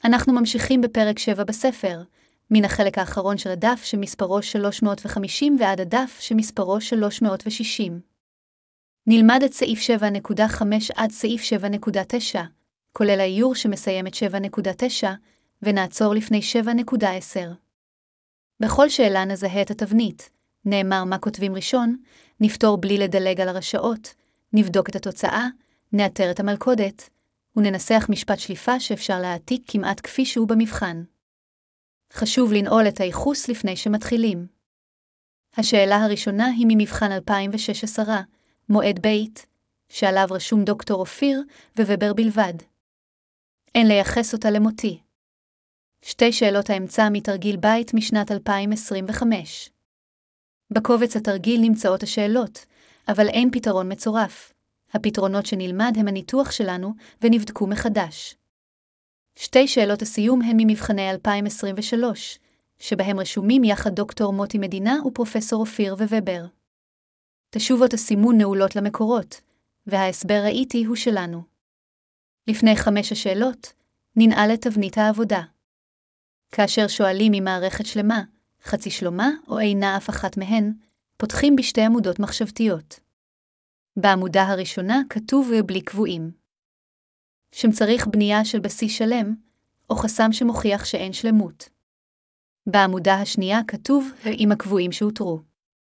אנחנו ממשיכים בפרק 7 בספר, מן החלק האחרון של הדף שמספרו 350 ועד הדף שמספרו 360. נלמד את סעיף 7.5 עד סעיף 7.9, כולל האיור שמסיים את 7.9, ונעצור לפני 7.10. בכל שאלה נזהה את התבנית, נאמר מה כותבים ראשון, נפתור בלי לדלג על הרשאות, נבדוק את התוצאה, נאתר את המלכודת, וננסח משפט שליפה שאפשר להעתיק כמעט כפי שהוא במבחן. חשוב לנעול את הייחוס לפני שמתחילים. השאלה הראשונה היא ממבחן 2016, מועד בית, שעליו רשום דוקטור אופיר ובר בלבד. אין לייחס אותה למותי. שתי שאלות האמצע מתרגיל בית משנת 2025. בקובץ התרגיל נמצאות השאלות, אבל אין פתרון מצורף. הפתרונות שנלמד הם הניתוח שלנו ונבדקו מחדש. שתי שאלות הסיום הן ממבחני 2023, שבהם רשומים יחד דוקטור מוטי מדינה ופרופסור אופיר ובר. תשובות הסימון נעולות למקורות, וההסבר ראיתי הוא שלנו. לפני 5 השאלות, ננעל את תבנית העבודה. כאשר שואלים ממערכת שלמה, חצי שלמה או אינה אף אחת מהן, פותחים בשתי עמודות מחשבתיות. בעמודה הראשונה כתוב בלי קבועים. שם צריך בנייה של בסיס שלם, או חסם שמוכיח שאין שלמות. בעמודה השנייה כתוב עם הקבועים שהותרו.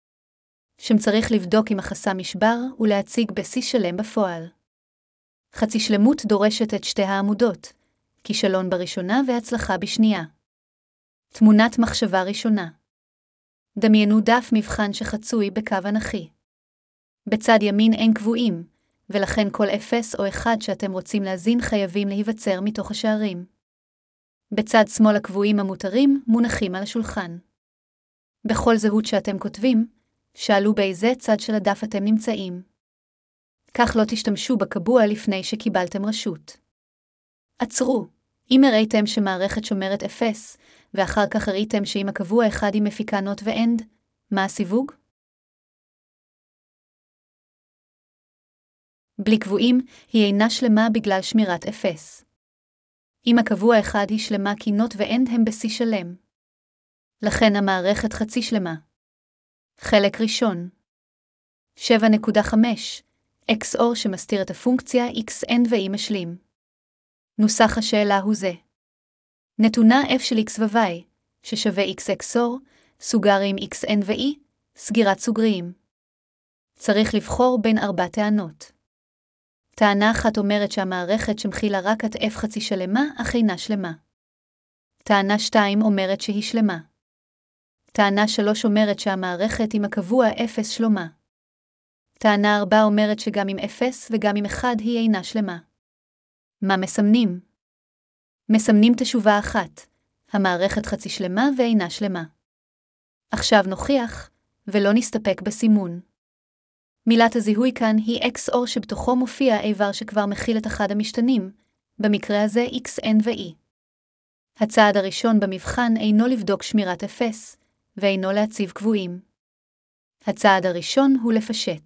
שם צריך לבדוק אם החסם נשבר ולהציג בסיס שלם בפועל. חצי שלמות דורשת את שתי העמודות, כישלון בראשונה והצלחה בשנייה. תמונת מחשבה ראשונה. דמיינו דף מבחן שחצוי בקו אנכי. בצד ימין אין קבועים, ולכן כל 0 או 1 שאתם רוצים להזין חייבים להיווצר מתוך השערים. בצד שמאל הקבועים המותרים מונחים על השולחן. בכל זהות שאתם כותבים, שאלו באיזה צד של הדף אתם נמצאים. כך לא תשתמשו בקבוע לפני שקיבלתם רשות. עצרו. אם הראיתם שמערכת שומרת 0, ואחר כך הראיתם שאם הקבוע 1 היא מפיקה נוט ואנד, מה הסיווג? בלי קבועים, היא אינה שלמה בגלל שמירת 0. אם הקבוע 1 היא שלמה כי נוט ואנד הם בסיס שלם. לכן המערכת חצי שלמה. חלק ראשון. 7.5. XOR שמסתיר את הפונקציה XN ו-E משלים. נוסח השאלה הוא זה. נתונה f של x ו-y, ששווה x XOR, סוגרים XN ו-E, סגירת סוגריים. צריך לבחור בין 4 טענות. טענה אחת אומרת שהמערכת שמכילה רק את f חצי שלמה, אך אינה שלמה. טענה 2 אומרת שהיא שלמה. טענה 3 אומרת שהמערכת עם הקבוע 0 שלמה. טענה 4 אומרת שגם עם 0 וגם עם 1 היא אינה שלמה. מה מסמנים? מסמנים תשובה אחת, המערכת חצי שלמה ואינה שלמה. עכשיו נוכיח, ולא נסתפק בסימון. מילת הזיהוי כאן היא XOR שבתוכו מופיע איבר שכבר מכיל את אחד המשתנים, במקרה הזה XN ו-E. הצעד הראשון במבחן אינו לבדוק שמירת 0, ואינו להציב קבועים. הצעד הראשון הוא לפשט.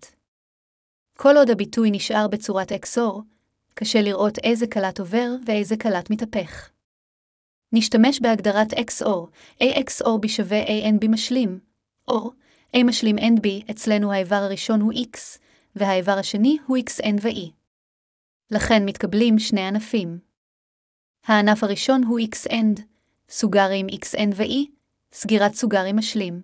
כל עוד הביטוי נשאר בצורת XOR, קשה לראות איזה קלט עובר ואיזה קלט מתהפך. נשתמש בהגדרת XOR, A XOR B שווה ANB משלים, או A משלים NB, אצלנו האיבר הראשון הוא X, והאיבר השני הוא XN ו-E. לכן מתקבלים שני ענפים. הענף הראשון הוא XN, סוגרים XN ו-E, סגירת סוגרים משלים.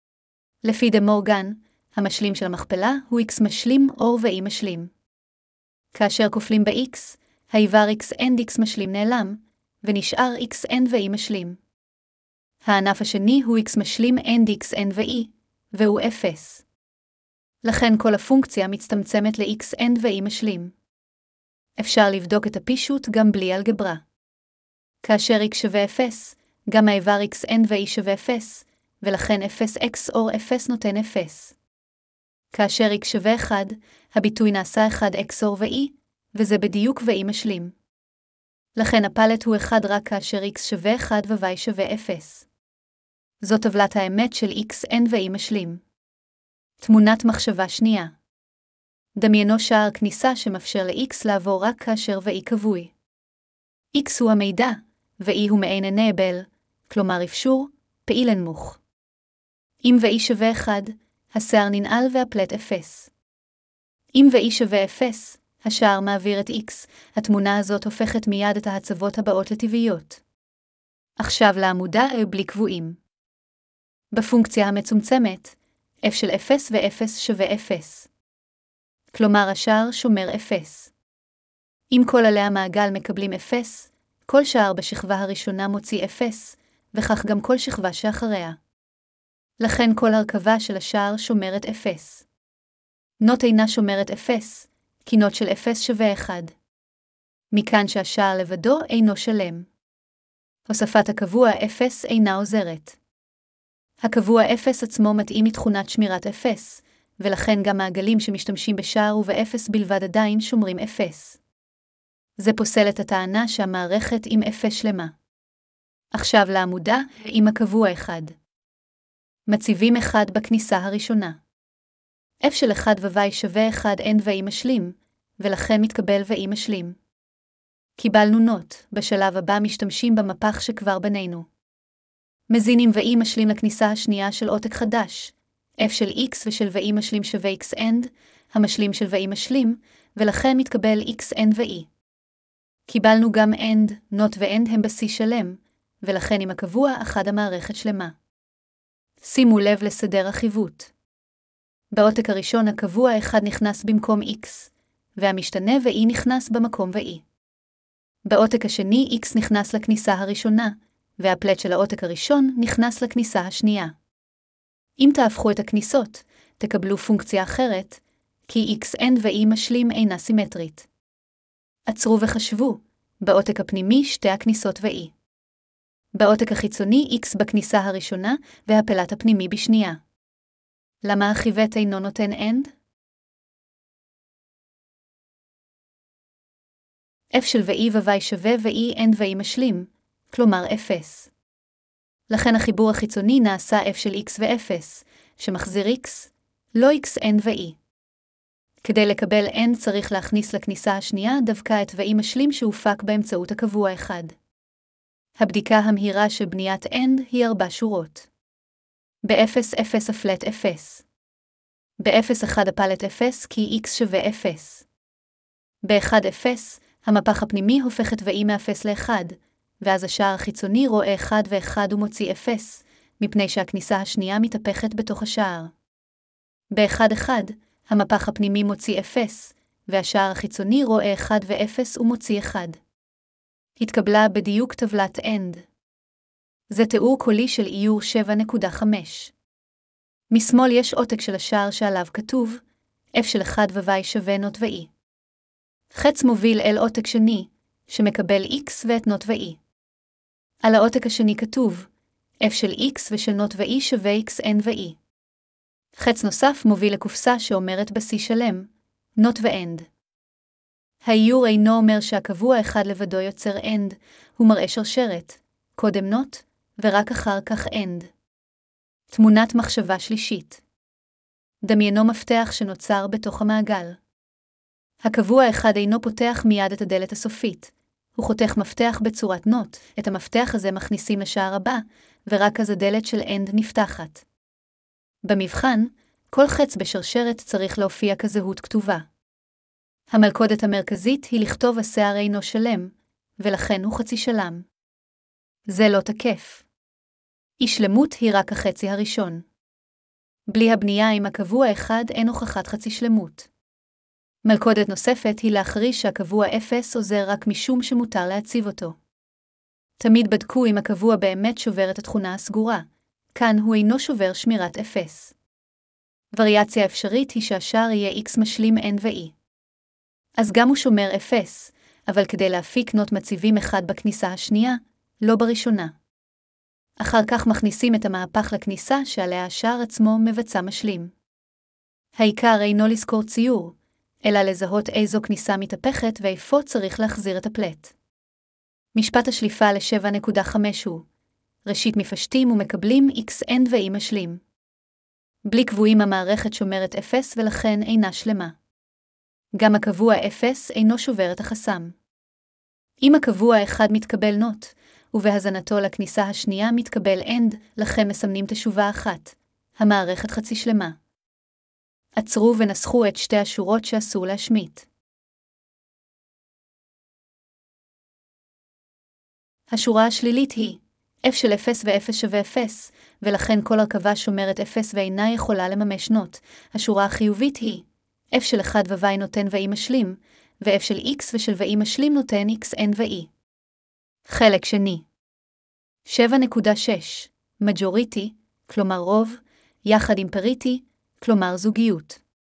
לפי דה מורגן, המשלים של המכפלה הוא X משלים או ו-E משלים. כאשר כופלים ב-X, האיבר XNX משלים נעלם, ונשאר XN ו-E משלים. הענף השני הוא X משלים NDXN ו-E, והוא 0. לכן כל הפונקציה מצטמצמת ל-XN ו-E משלים. אפשר לבדוק את הפישוט גם בלי אלגברה. כאשר X שווה 0, גם האיבר XN ו-E שווה 0, ולכן 0 XOR 0 נותן 0. כאשר X שווה 1, הביטוי נעשה 1 XOR ו-E, וזה בדיוק ו-E משלים. לכן הפלט הוא 1 רק כאשר X שווה 1 ו-Y שווה 0. זו טבלת האמת של XN ו-E משלים. תמונת מחשבה שנייה. דמיינו שער כניסה שמאפשר ל-X לעבור רק כאשר ו-E כבוי. X הוא המידע, ואי הוא מעין enable, כלומר אפשור, פעיל נמוך. אם ואי שווה 1, השער ננעל והפלט 0. אם ואי שווה 0, השער מעביר את X, התמונה הזאת הופכת מיד את ההצבות הבאות לטבעיות. עכשיו לעמודה בלי קבועים. בפונקציה המצומצמת, f של 0 ו-0 שווה 0. כלומר השער שומר 0. אם כל עלי המעגל מקבלים 0, כל שער בשכבה הראשונה מוציא 0, וכך גם כל שכבה שאחריה. לכן כל הרכבה של השער שומרת 0. נוט אינה שומרת 0, כי נוט של 0 שווה 1. מכאן שהשער לבדו אינו שלם. הוספת הקבוע 0 אינה עוזרת. הקבוע 0 עצמו מתאים מתכונת שמירת 0, ולכן גם מעגלים שמשתמשים בשער וב-0 בלבד עדיין שומרים 0. זה פוסל את הטענה שהמערכת עם 0 שלמה. עכשיו לעמודה עם הקבוע 1. מציבים 1 בכניסה הראשונה. f של 1 ו-y שווה 1 n ואי משלים, ולכן מתקבל ואי משלים. קיבלנו נוט, בשלב הבא משתמשים במפח שכבר בנינו. מזינים ואי משלים לכניסה השנייה של עותק חדש, f של x ושל ואי משלים שווה x end, המשלים של ואי משלים, ולכן מתקבל x n ואי. קיבלנו גם end, נוט ו-end הם בשיא שלם, ולכן עם הקבוע אחד המערכת שלמה. שימו לב לסדר החיווט. בעותק הראשון הקבוע 1 נכנס במקום x, והמשתנה ואי נכנס במקום ואי. בעותק השני x נכנס לכניסה הראשונה, והפלט של העותק הראשון נכנס לכניסה השנייה. אם תהפכו את הכניסות, תקבלו פונקציה אחרת, כי x n ואי משלים אינה סימטרית. עצרו וחשבו, בעותק הפנימי שתי הכניסות ואי. בעותק החיצוני x בכניסה הראשונה והפלט הפנימי בשנייה. למה החיווט אינו נותן end? f של ואי ו-y שווה ואי n ואי משלים, כלומר 0. לכן החיבור החיצוני נעשה f של x ו-0, שמחזיר x, לא x n ואי. כדי לקבל n צריך להכניס לכניסה השנייה דווקא את ואי משלים שהופק באמצעות הקבוע 1. הבדיקה המהירה של בניית end היא 4 שורות. ב-0 0 הפלט 0. ב-0 1 הפלט 0 כי x שווה 0. ב-1 0 המפח הפנימי הופך את ואי מ-0 ל-1, ואז השער החיצוני רואה 1 ו-1 ומוציא 0, מפני שהכניסה השנייה מתהפכת בתוך השער. ב-1 1 המפח הפנימי מוציא 0, והשער החיצוני רואה 1 ו-0 ומוציא 1. התקבלה בדיוק טבלת end. זה תיאור קולי של איור 7.5. משמאל יש עותק של השער שעליו כתוב, f של 1 ו-y שווה נוט ואי. חץ מוביל אל עותק שני, שמקבל x ואת נוט ואי. על העותק השני כתוב, f של x ושל נוט ואי שווה x n ואי. חץ נוסף מוביל לקופסה שאומרת בשיא שלם, נוט ו-end. האיור אינו אומר שהקבוע אחד לבדו יוצר end, הוא מראה שרשרת, קודם נוט, ורק אחר כך end. תמונת מחשבה שלישית. דמיינו מפתח שנוצר בתוך המעגל. הקבוע אחד אינו פותח מיד את הדלת הסופית, הוא חותך מפתח בצורת נוט, את המפתח הזה מכניסים לשער הבא, ורק אז הדלת של end נפתחת. במבחן, כל חץ בשרשרת צריך להופיע כזהות כתובה. המלכודת המרכזית היא לכתוב השער אינו שלם, ולכן הוא חצי שלם. זה לא תקף. אי שלמות היא רק החצי הראשון. בלי הבנייה עם הקבוע אחד אין הוכחת חצי שלמות. מלכודת נוספת היא להחריש שהקבוע 0 עוזר רק משום שמותר להציב אותו. תמיד בדקו אם הקבוע באמת שובר את התכונה הסגורה, כאן הוא אינו שובר שמירת 0. וריאציה אפשרית היא שהשער יהיה x משלים n ואי. אז גם הוא שומר 0, אבל כדי להפיק נוט מציבים 1 בכניסה השנייה, לא בראשונה. אחר כך מכניסים את המהפך לכניסה שעליה השער עצמו מבצע משלים. העיקר אינו לזכור ציור, אלא לזהות איזו כניסה מתהפכת ואיפה צריך להחזיר את הפלט. משפט השליפה ל-7.5 הוא, ראשית מפשטים ומקבלים x n ואי משלים. בלי קבועים המערכת שומרת 0 ולכן אינה שלמה. גם הקבוע 0 אינו שובר את החסם. אם הקבוע 1 מתקבל נוט, ובהזנתו לכניסה השנייה מתקבל AND, לכן מסמנים תשובה אחת. המערכת חצי שלמה. עצרו ונסחו את שתי השורות שאסור להשמיט. השורה השלילית היא f של 0 ו-0 שווה 0, ולכן כל הרכבה שומרת 0 ואינה יכולה לממש נוט. השורה החיובית היא f של 1 ו-y נותן ו-e משלים, ו-f של x ושל ו-e משלים נותן x n ו-e. חלק שני. 7.6 מג'וריטי, כלומר רוב, יחד עם פריטי, כלומר זוגיות.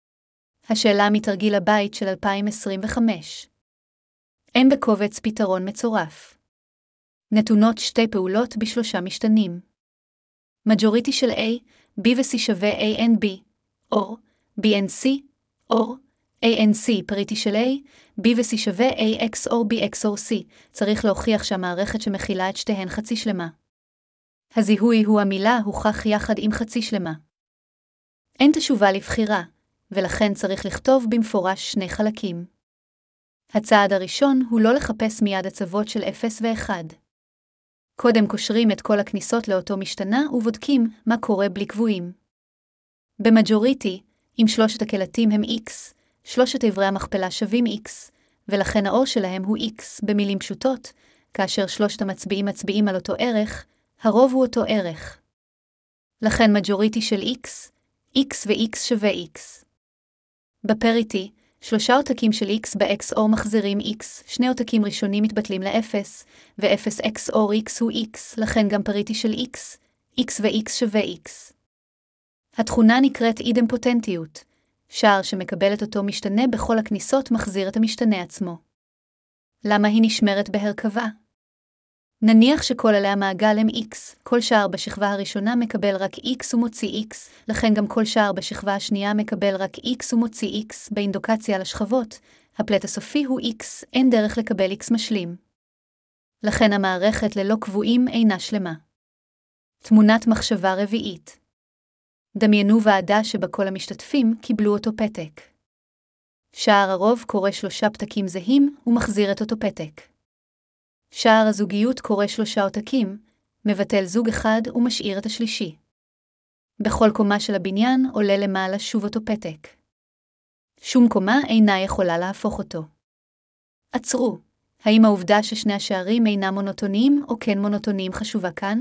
השאלה מתרגיל הבית של 2025. אין בקובץ פתרון מצורף. נתונות שתי פעולות בשלושה משתנים. מג'וריטי של A, B ו-C שווה ANB, או BNC, או ANC. פריטי של A, B ו-C שווה AX או BX או C. צריך להוכיח שהמערכת שמכילה את שתיהן חצי שלמה. הזיהוי הוא המילה הוכח יחד עם חצי שלמה. אין תשובה לבחירה, ולכן צריך לכתוב במפורש שני חלקים. הצעד הראשון הוא לא לחפש מיד הצוות של 0 ו-1. קודם קושרים את כל הכניסות לאותו משתנה ובודקים מה קורה בלי קבועים. במג'וריטי, אם שלושת הקלטים הם x, שלושת עברי המכפלה שווים x, ולכן האור שלהם הוא x. במילים פשוטות, כאשר שלושת המצביעים מצביעים על אותו ערך, הרוב הוא אותו ערך. לכן מג'וריטי של x, x ו-x שווה x. בפריטי, שלושה עותקים של x ב-x אור מחזירים x, שני עותקים ראשונים מתבטלים ל-0, ו-0 x אור x הוא x, לכן גם פריטי של x, x ו-x שווה x. התכונה נקראת אידמפוטנטיות, שער שמקבל את אותו משתנה בכל הכניסות מחזיר את המשתנה עצמו. למה היא נשמרת בהרכבה? נניח שכל עלי המעגל הם x, כל שער בשכבה הראשונה מקבל רק x ומוציא x, לכן גם כל שער בשכבה השנייה מקבל רק x ומוציא x. באינדוקציה לשכבות, הפלט הסופי הוא x, אין דרך לקבל x משלים. לכן המערכת ללא קבועים אינה שלמה. תמונת מחשבה רביעית. דמיינו ועדה שבה כל המשתתפים קיבלו אותו פתק. שער הרוב קורא 3 פתקים זהים ומחזיר את אותו פתק. שער הזוגיות קורא 3 עותקים, מבטל זוג אחד ומשאיר את השלישי. בכל קומה של הבניין עולה למעלה שוב אותו פתק. שום קומה אינה יכולה להפוך אותו. עצרו, האם העובדה ששני השערים אינם מונוטוניים או כן מונוטוניים חשובה כאן?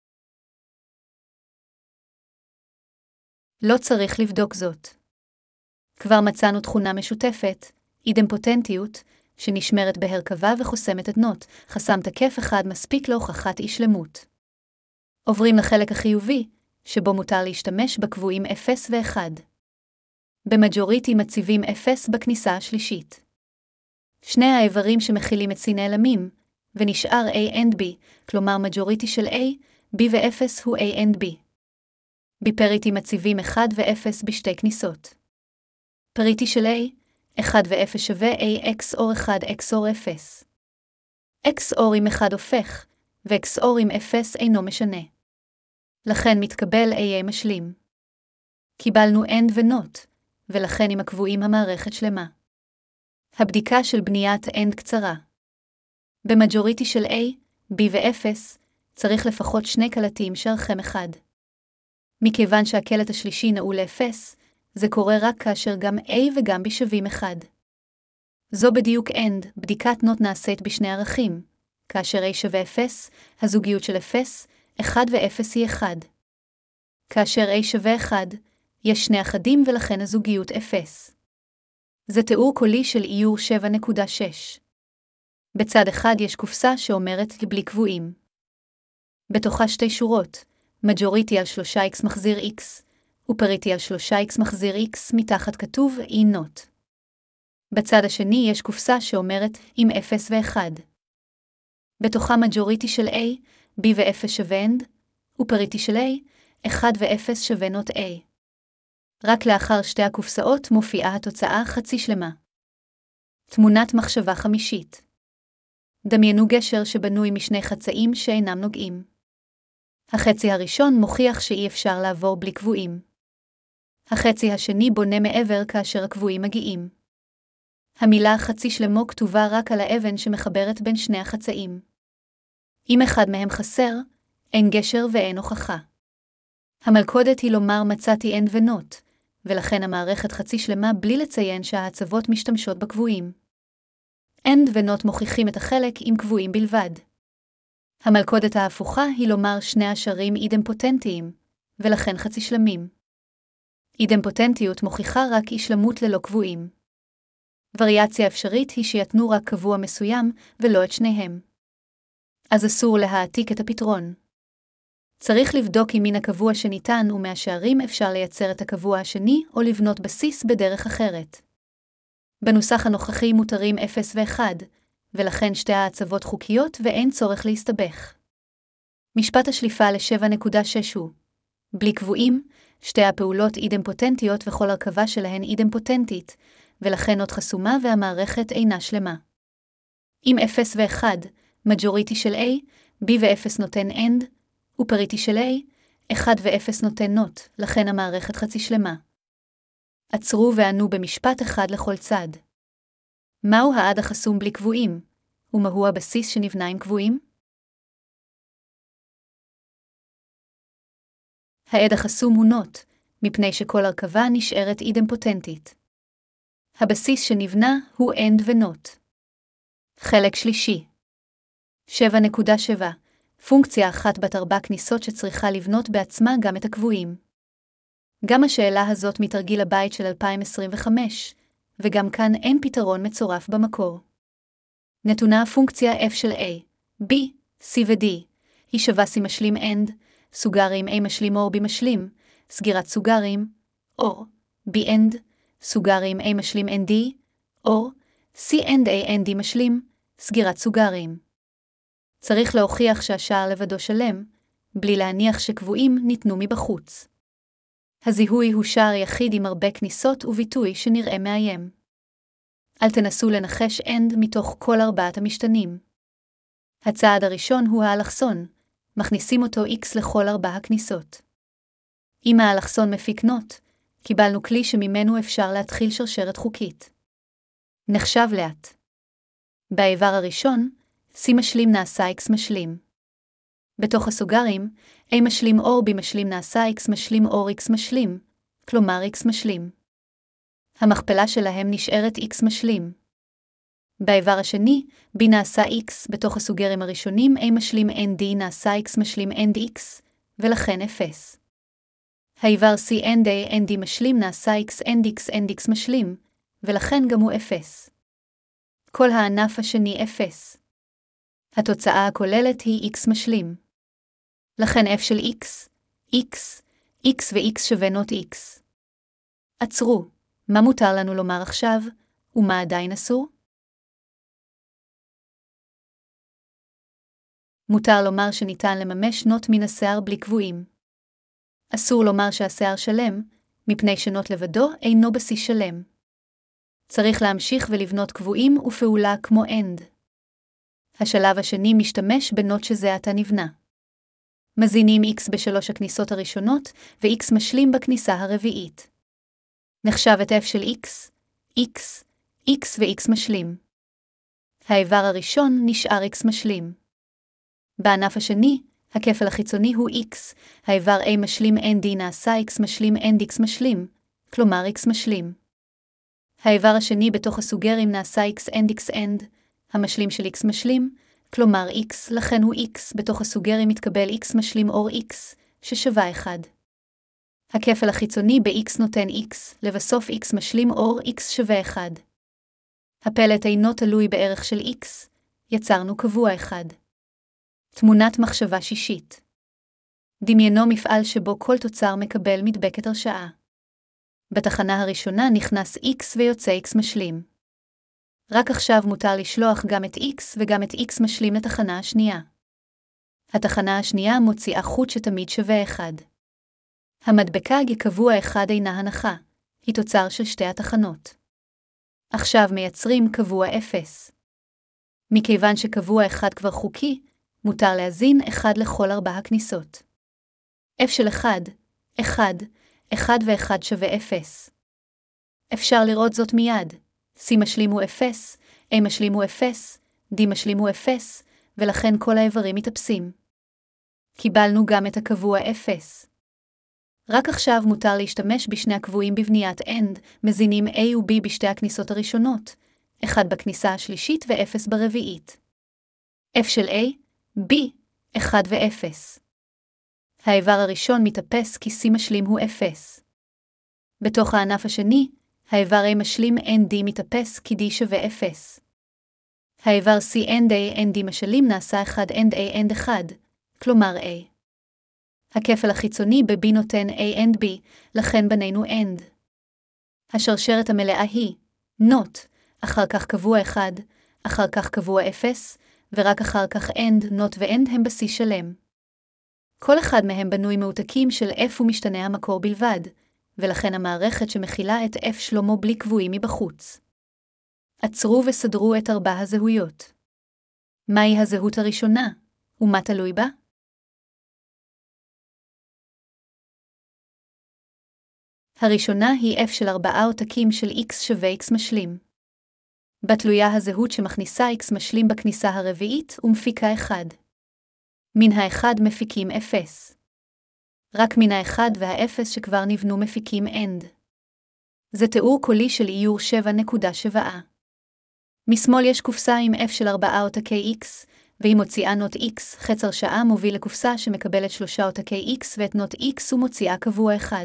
לא צריך לבדוק זאת. כבר מצאנו תכונה משותפת, אידמפוטנטיות, שנשמרת בהרכבה וחוסמת את נוט, חסם תקף אחד מספיק להוכחת אי שלמות. עוברים לחלק החיובי, שבו מותר להשתמש בקבועים 0 ו-1. במג'וריטי מציבים 0 בכניסה השלישית. שני האיברים שמכילים את C נעלמים, ונשאר A and B, כלומר מג'וריטי של A, B ו-0 הוא A and B. בפריטי מציבים 1 ו-0 בשתי כניסות. פריטי של A, 1 ו-0 שווה AX אור 1 X אור 0. X אור עם 1 הופך, ו-X אור עם 0 אינו משנה. לכן מתקבל AA משלים. קיבלנו AND ונוט, ולכן עם הקבועים המערכת שלמה. הבדיקה של בניית AND קצרה. במג'וריטי של A, B ו-0, צריך לפחות שני קלטים שערכם 1. מכיוון שהקלט השלישי נעול ל-0, זה קורה רק כאשר גם A וגם B שווים 1. זו בדיוק AND, בדיקת נוט נעשית בשני ערכים. כאשר A שווה 0, הזוגיות של 0, 1 ו-0 היא 1. כאשר A שווה 1, יש שני אחדים ולכן הזוגיות 0. זה תיאור קולי של איור 7.6. בצד אחד יש קופסה שאומרת בלי קבועים. בתוכה שתי שורות, מג'וריטי על 3x מחזיר x, ופריטי על 3x מחזיר x, מתחת כתוב E not. בצד השני יש קופסה שאומרת עם 0 ו-1. בתוכה מג'וריטי של A, B ו-0 שווה AND, ופריטי של A, 1 ו-0 שווה not A. רק לאחר שתי הקופסאות מופיעה התוצאה חצי שלמה. תמונת מחשבה חמישית. דמיינו גשר שבנוי משני חצאים שאינם נוגעים. החצי הראשון מוכיח שאי אפשר לעבור בלי קבועים. החצי השני בונה מעבר כאשר הקבועים מגיעים. המילה חצי שלמו כתובה רק על האבן שמחברת בין שני החצאים. אם אחד מהם חסר, אין גשר ואין הוכחה. המלכודת היא לומר מצאתי end ו-not, ולכן המערכת חצי שלמה בלי לציין שההצבות משתמשות בקבועים. end ו-not מוכיחים את החלק עם קבועים בלבד. המלכודת ההפוכה היא לומר שני השערים אידמפוטנטיים, ולכן חצי שלמים. אידמפוטנטיות מוכיחה רק אי שלמות ללא קבועים. וריאציה אפשרית היא שיתנו רק קבוע מסוים ולא את שניהם. אז אסור להעתיק את הפתרון. צריך לבדוק אם מן הקבוע שניתן ומהשערים אפשר לייצר את הקבוע השני או לבנות בסיס בדרך אחרת. בנוסח הנוכחי מותרים 0 ו-1, ולכן שתי ההצבות חוקיות ואין צורך להסתבך. משפט השליפה ל-7.6 הוא בלי קבועים, שתי הפעולות אידמפוטנטיות וכל הרכבה שלהן אידמפוטנטית, ולכן עוד חסומה והמערכת אינה שלמה. אם 0 ו-1, מג'וריטי של A, B ו-0 נותן end, ופריטי של A, 1 ו-0 נותן not, לכן המערכת חצי שלמה. עצרו וענו במשפט אחד לכל צד. מהו העד החסום בלי קבועים? ומהו הבסיס שנבנה עם קבועים? העד החסום הוא not, מפני שכל הרכבה נשארת אידמפוטנטית. הבסיס שנבנה הוא end ו-not. חלק שלישי. 7.7 פונקציה אחת בת 4 כניסות שצריכה לבנות בעצמה גם את הקבועים. גם השאלה הזאת מתרגיל הבית של 2025, וגם כאן אין פתרון מצורף במקור. נתונה הפונקציה f של a, b, c ו-d, היא שווה c משלים end, סוגרים a משלים or b משלים, סגירת סוגרים, or, b end, סוגרים a משלים nd, or, c end a nd משלים, סגירת סוגרים. צריך להוכיח שהשער לבדו שלם, בלי להניח שקבועים ניתנו מבחוץ. הזיהוי הוא שער יחיד עם הרבה כניסות וביטוי שנראה מאיים. אל תנסו לנחש end מתוך כל 4 המשתנים. הצעד הראשון הוא האלכסון, מכניסים אותו x לכל 4 הכניסות. אם האלכסון מפיק not, קיבלנו כלי שממנו אפשר להתחיל שרשרת חוקית. נחשב לאט. באיבר הראשון, c משלים נעשה x משלים. בתוך הסוגרים, a משלים or b משלים נעשה x משלים or x משלים, כלומר x משלים. המכפלה שלהם נשארת x משלים. באיבר השני, b נעשה x, בתוך הסוגרים הראשונים a משלים nd נעשה x משלים end x, ולכן 0. האיבר c end a nd משלים נעשה x end x end x משלים, ולכן גם הוא 0. כל הענף השני 0. התוצאה הכוללת היא x משלים. לכן f של x ו-x שווה not x. עצרו, מה מותר לנו לומר עכשיו, ומה עדיין אסור? מותר לומר שניתן לממש not מן השיער בלי קבועים. אסור לומר שהשיער שלם, מפני שנot לבדו אינו בסיס שלם. צריך להמשיך ולבנות קבועים ופעולה כמו end. השלב השני משתמש בנוט שזה עתה נבנה. מזינים x בשלוש הכניסות הראשונות, ו-x משלים בכניסה הרביעית. נחשב את f של x ו-x משלים. האיבר הראשון נשאר x משלים. בענף השני, הכפל החיצוני הוא x, האיבר a משלים nd נעשה x משלים end x משלים, כלומר x משלים. האיבר השני בתוך הסוגרים נעשה x end x end, המשלים של x משלים, כלומר x, לכן הוא x, בתוך הסוגרים מתקבל x משלים or x, ששווה 1. הכפל החיצוני ב-x נותן x, לבסוף x משלים or x שווה 1. הפלט אינו תלוי בערך של x, יצרנו קבוע 1. תמונת מחשבה שישית. דמיינו מפעל שבו כל תוצר מקבל מדבקת הרשאה. בתחנה הראשונה נכנס x ויוצא x משלים. רק עכשיו מותר לשלוח גם את x וגם את x משלים לתחנה השנייה. התחנה השנייה מוציאה חוט שתמיד שווה 1. המדבקה קבוע 1 אינה הנחה, היא תוצר של שתי התחנות. עכשיו מייצרים קבוע 0. מכיוון שקבוע 1 כבר חוקי, מותר להזין 1 לכל 4 הכניסות. f של 1 ו-1 שווה 0. אפשר לראות זאת מיד. c משלים הוא 0, a משלים הוא 0, d משלים הוא 0, ולכן כל האיברים מתאפסים. קיבלנו גם את הקבוע 0. רק עכשיו מותר להשתמש בשני הקבועים בבניית AND, מזינים A ו-B בשתי הכניסות הראשונות, 1 בכניסה השלישית ו-0 ברביעית. F של A, B, 1 ו-0. האיבר הראשון מתאפס כי C משלים הוא 0. בתוך הענף השני, האיבר A משלים ND מתאפס כי D שווה 0. האיבר C ND ND משלים נעשה 1 ND ND 1, כלומר A. הכפל החיצוני ב-B נותן A and B, לכן בנינו AND. השרשרת המלאה היא NOT, אחר כך קבוע 1, אחר כך קבוע 0, ורק אחר כך AND, NOT ו-AND הם ב-C שלם. כל אחד מהם בנוי מעותקים של F ומשתנה המקור בלבד, ולכן המערכת שמכילה את F שלמה בלי קבועים מבחוץ. עצרו וסדרו את 4 הזהויות. מהי הזהות הראשונה, ומה תלוי בה? הראשונה היא F של 4 עותקים של X שווה X משלים. בתלויה הזהות שמכניסה X משלים בכניסה הרביעית ומפיקה 1. מן ה-1 מפיקים 0. רק מן ה-1 וה-0 שכבר נבנו מפיקים AND. זה תיאור קולי של איור 7.7. משמאל יש קופסה עם F של 4 עותקי X, והיא מוציאה נוט X, חצר שעה מוביל לקופסה שמקבלת 3 עותקי X ואת נוט X ומוציאה קבוע 1.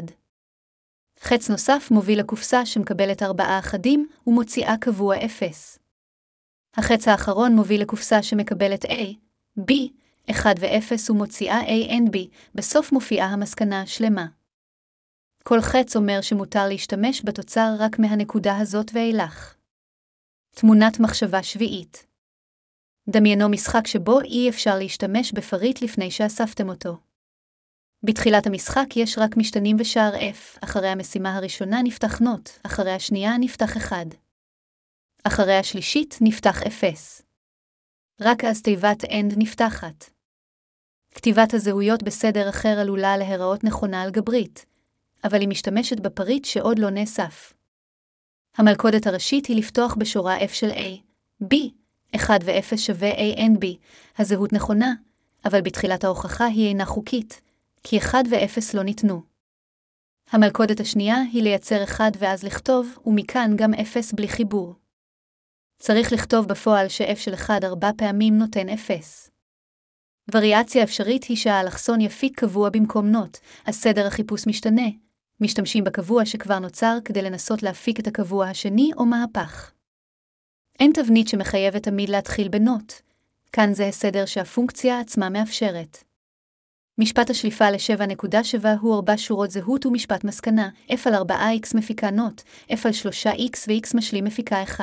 חץ נוסף מוביל לקופסה שמקבלת 4 אחדים ומוציאה קבוע 0. החץ האחרון מוביל לקופסה שמקבלת A, B, 1 ו-0 ומוציאה A and B, בסוף מופיעה המסקנה שלמה. כל חץ אומר שמותר להשתמש בתוצר רק מהנקודה הזאת ואילך. תמונת מחשבה שביעית. דמיינו משחק שבו אי אפשר להשתמש בפריט לפני שאספתם אותו. בתחילת המשחק יש רק משתנים ושער F, אחרי המשימה הראשונה נפתח נוט, אחרי השנייה נפתח 1. אחרי השלישית נפתח 0. רק אז תיבת AND נפתחת. כתיבת הזהויות בסדר אחר עלולה להיראות נכונה על גברית, אבל היא משתמשת בפריט שעוד לא נאסף. המלכודת הראשית היא לפתוח בשורה F של A, B, 1 ו-0 שווה A and B, הזהות נכונה, אבל בתחילת ההוכחה היא אינה חוקית, כי 1 ו-0 לא ניתנו. המלכודת השנייה היא לייצר 1 ואז לכתוב, ומכאן גם 0 בלי חיבור. צריך לכתוב בפועל ש-F של 1 4 פעמים נותן 0. וריאציה אפשרית היא שהאלכסון יפיק קבוע במקום נוט, אז סדר החיפוש משתנה. משתמשים בקבוע שכבר נוצר כדי לנסות להפיק את הקבוע השני או מהפך. אין תבנית שמחייבת תמיד להתחיל בנוט. כאן זה הסדר שהפונקציה עצמה מאפשרת. משפט השליפה ל-7.7 הוא 4 שורות זהות ומשפט מסקנה, F על 4x מפיקה נוט, F על 3x ו-x משלים מפיקה 1.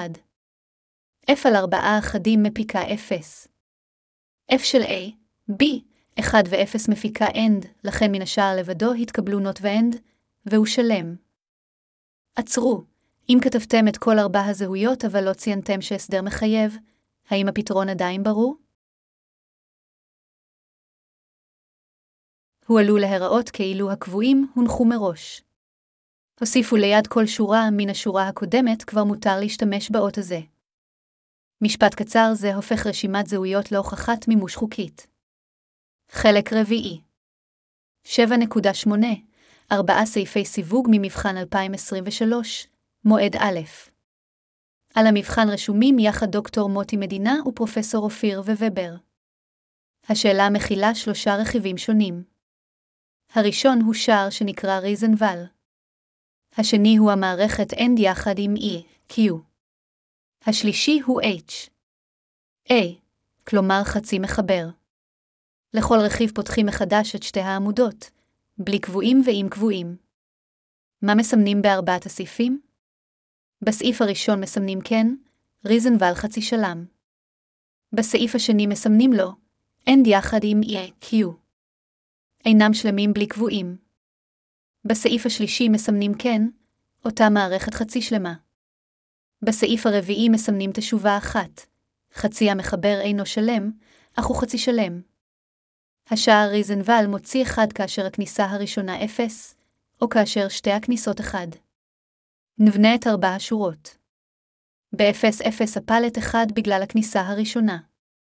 F על 4 אחדים מפיקה 0. F של A, B, 1 ו-0 מפיקה AND, לכן מן השער לבדו התקבלו נוט ו-AND, והוא שלם. עצרו, אם כתבתם את כל 4 הזהויות אבל לא ציינתם שהסדר מחייב, האם הפתרון עדיין ברור? הוא עלול להיראות כאילו הקבועים הונחו מראש. הוסיפו ליד כל שורה מן השורה הקודמת כבר מותר להשתמש באות הזה. משפט קצר זה הופך רשימת זהויות להוכחת מימוש חוקית. חלק רביעי 7.8 4 סעיפי סיווג ממבחן 2023, מועד א'. על המבחן רשומים יחד דוקטור מוטי מדינה ופרופסור אופיר וובר. השאלה מכילה 3 רכיבים שונים. הראשון הוא שער שנקרא ריזנבל. השני הוא המערכת AND יחד עם E, Q. השלישי הוא H. A, כלומר חצי מחבר. לכל רכיב פותחים מחדש את 2 העמודות, בלי קבועים ועם קבועים. מה מסמנים ב4 הסעיפים? בסעיף הראשון מסמנים כן, ריזנבל חצי שלם. בסעיף השני מסמנים לא, AND יחד עם E, Q. אינם שלמים בלי קבועים. בסעיף השלישי מסמנים כן, אותה מערכת חצי שלמה. בסעיף הרביעי מסמנים תשובה אחת. חצי המחבר אינו שלם, אך הוא חצי שלם. השער ריזנבל מוציא 1 כאשר הכניסה הראשונה 0, או כאשר 2 הכניסות 1. נבנה את 4 השורות. ב-0 0 הפלט 1 בגלל הכניסה הראשונה.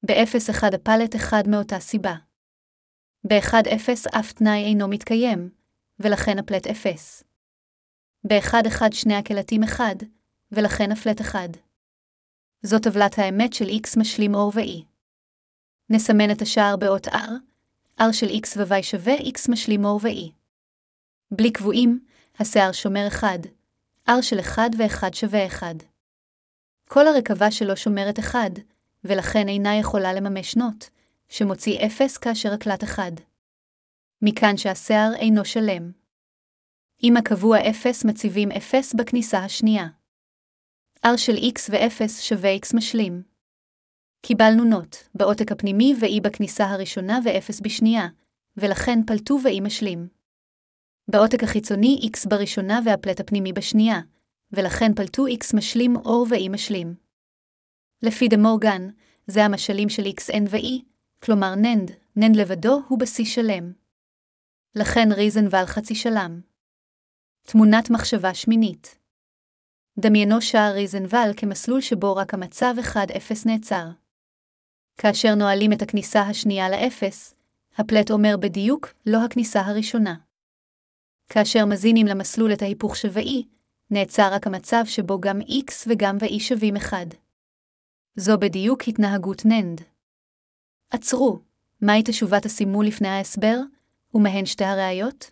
ב-0-1 הפלט 1 מאותה סיבה. ב-1-0 אף תנאי אינו מתקיים, ולכן הפלט 0. ב-1-1 שני הקלטים 1, ולכן הפלט 1. זו טבלת האמת של x משלים או ו-e. נסמן את השער באות r, r של x ו-y שווה x משלים או ו-e. בלי קבועים, השער שומר 1, r של 1 ו-1 שווה 1. כל הרכבה שלו שומרת 1, ולכן אינה יכולה לממש נוט, שמוציא 0 כאשר הקלט 1. מכאן שהשער אינו שלם. אם הקבוע 0 מציבים 0 בכניסה השנייה. r של x ו-0 שווה x משלים. קיבלנו נוט, בעותק הפנימי ו-e בכניסה הראשונה ו-0 בשנייה, ולכן פלטו ו-e משלים. בעותק החיצוני x בראשונה והפלט הפנימי בשנייה, ולכן פלטו x משלים או ו-e משלים. לפי דה מורגן, זה המשלים של xn ו-e, כלומר ננד לבדו הוא בסיס שלם. לכן ריזנבל חצי שלם. תמונת מחשבה שמינית. דמיינו שער ריזנבל כמסלול שבו רק המצב 1-0 נעצר. כאשר נועלים את הכניסה השנייה ל-0, הפלט אומר בדיוק לא הכניסה הראשונה. כאשר מזינים למסלול את ההיפוך של ו-e, נעצר רק המצב שבו גם x וגם ו-e שווים 1. זו בדיוק התנהגות ננד. עצרו, מהי תשובת הסימול לפני ההסבר, ומהן שתי הראיות?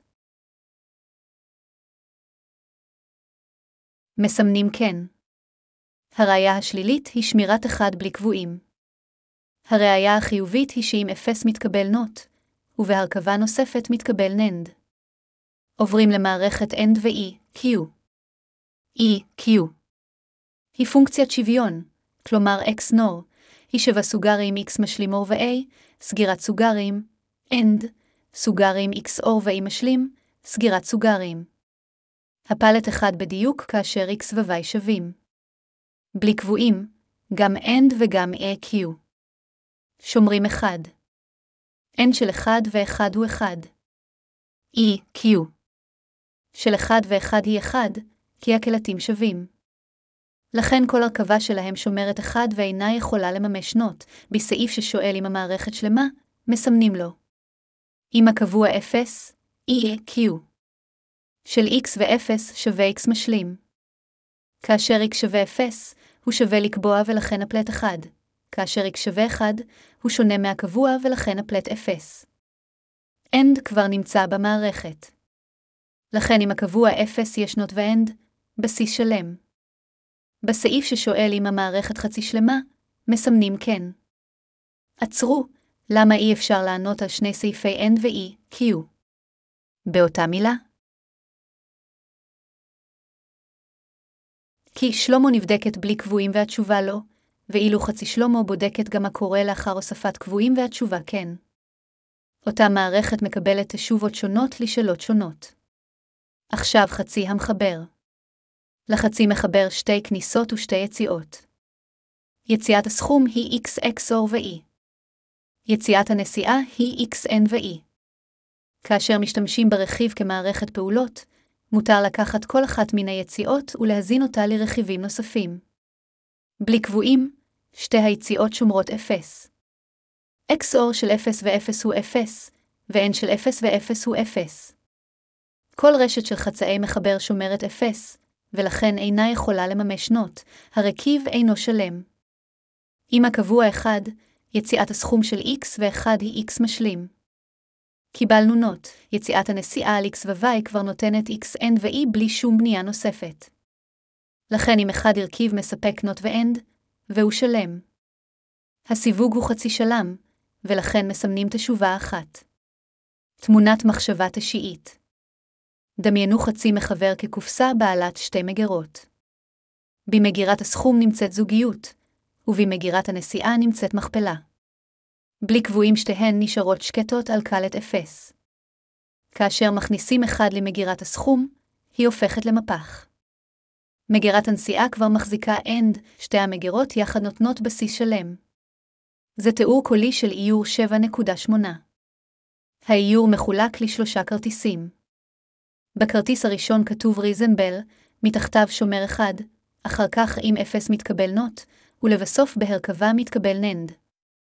מסמנים כן. הראיה השלילית היא שמירת 1 בלי קבועים. הראיה החיובית היא שאם 0 מתקבל נוט, ובהרכבה נוספת מתקבל ננד. עוברים למערכת ND ו-E, Q. E, Q. היא פונקציית שוויון, כלומר x נור, היא שווה סוגרים x משלים אור ו-a, סגירת סוגרים, ND, סוגרים x אור ו-e משלים, סגירת סוגרים. הפלט 1 בדיוק כאשר x ו-y שווים. בלי קבועים, גם ND וגם AQ. שומרים 1. N של 1 ו-1 הוא 1. E, Q. של 1 ו-1 היא 1, כי הקלטים שווים. לכן כל הרכבה שלהם שומרת 1 ואינה יכולה לממש נוט, בסעיף ששואל אם המערכת שלמה, מסמנים לו. אם הקבוע 0, E, Q. של x ו-0 שווה x משלים. כאשר x שווה 0, הוא שווה לקבוע ולכן הפלט 1. כאשר x שווה 1, הוא שונה מהקבוע ולכן הפלט 0. ND כבר נמצא במערכת. לכן אם הקבוע 0 יש נוט ו-ND, בסיס שלם. בסעיף ששואל אם המערכת חצי שלמה, מסמנים כן. עצרו, למה אי אפשר לענות על שני סעיפי ND ו-E, Q? באותה מילה? כי שלמה נבדקת בלי קבועים והתשובה לא, ואילו חצי שלמה בודקת גם מה קורה לאחר הוספת קבועים והתשובה כן. אותה מערכת מקבלת תשובות שונות לשאלות שונות. עכשיו חצי המחבר. לחצי מחבר שתי כניסות ושתי יציאות. יציאת הסכום היא x אור ו-e. יציאת הנסיעה היא xn ו-e. כאשר משתמשים ברכיב כמערכת פעולות, מותר לקחת כל אחת מן היציאות ולהזין אותה לרכיבים נוספים. בלי קבועים, שתי היציאות שומרות 0. x אור של 0 ו-0 הוא 0, ו-n של 0 ו-0 הוא 0. כל רשת של חצאי מחבר שומרת 0, ולכן אינה יכולה לממש נוט, הרכיב אינו שלם. אם הקבוע 1, יציאת הסכום של x ו-1 היא x משלים. קיבלנו נוט, יציאת הנסיעה על x ו-y כבר נותנת xn ו-e בלי שום בנייה נוספת. לכן אם אחד הרכיב מספק נוט ו-end, והוא שלם. הסיווג הוא חצי שלם, ולכן מסמנים תשובה אחת. תמונת מחשבה תשיעית. דמיינו חצי מחבר כקופסה בעלת שתי מגירות. במגירת הסכום נמצאת זוגיות, ובמגירת הנסיעה נמצאת מכפלה. בלי קבועים שתיהן נשארות שקטות על קלט 0. כאשר מכניסים אחד למגירת הסכום, היא הופכת למפח. מגירת הנסיעה כבר מחזיקה end, שתי המגירות יחד נותנות בסיס שלם. זה תיאור קולי של איור 7.8. האיור מחולק לשלושה כרטיסים. בכרטיס הראשון כתוב ריזנבל, מתחתיו שומר 1, אחר כך אם 0 מתקבל נוט, ולבסוף בהרכבה מתקבל ננד.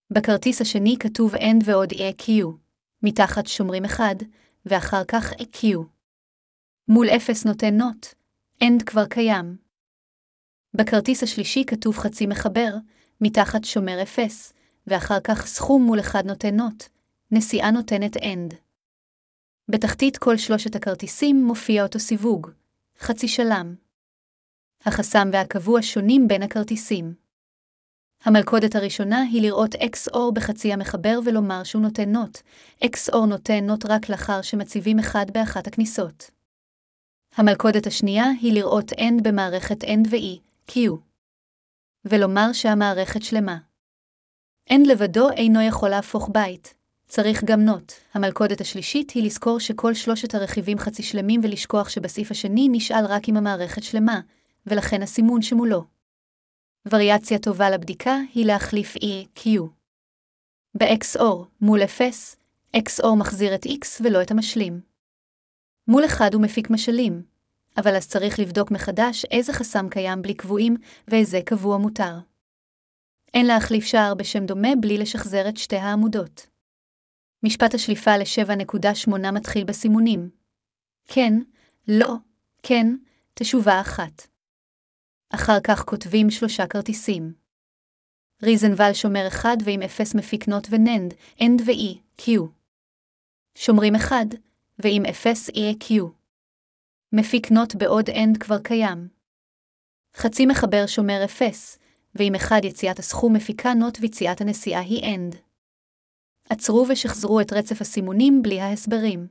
בכרטיס השני כתוב AND ועוד EQ, מתחת שומרים 1, ואחר כך EQ. מול 0 נותן NOT, AND כבר קיים. בכרטיס השלישי כתוב חצי מחבר, מתחת שומר 0, ואחר כך סכום מול 1 נותן NOT, נסיעה נותנת AND. בתחתית כל שלושת הכרטיסים מופיע אותו סיווג, חצי שלם. החסם והקבוע שונים בין הכרטיסים. המלכודת הראשונה היא לראות XOR בחצי המחבר ולומר שהוא נותן NOT. XOR נותן NOT רק לאחר שמציבים 1 באחת הכניסות. המלכודת השנייה היא לראות AND במערכת AND ו-EQ, ולומר שהמערכת שלמה. AND לבדו אינו יכול להפוך בית, צריך גם NOT. המלכודת השלישית היא לזכור שכל שלושת הרכיבים חצי שלמים ולשכוח שבסעיף השני נשאל רק אם המערכת שלמה, ולכן הסימון שמולו. וריאציה טובה לבדיקה היא להחליף EQ. ב-XOR, מול 0, XOR מחזיר את X ולא את המשלים. מול 1 הוא מפיק משלים, אבל אז צריך לבדוק מחדש איזה חסם קיים בלי קבועים ואיזה קבוע מותר. אין להחליף שער בשם דומה בלי לשחזר את שתי העמודות. משפט השליפה ל-7.8 מתחיל בסימונים. כן, לא, כן, תשובה 1. אחר כך כותבים 3 כרטיסים. ריזנבל שומר 1 ועם 0 מפיק NOT ו-NAND, AND ו-EQ. שומרים 1, ועם 0 EQ. מפיק NOT בעוד AND כבר קיים. חצי מחבר שומר 0, ועם 1 יציאת הסכום מפיקה NOT ויציאת הנסיעה היא AND. עצרו ושחזרו את רצף הסימונים בלי ההסברים.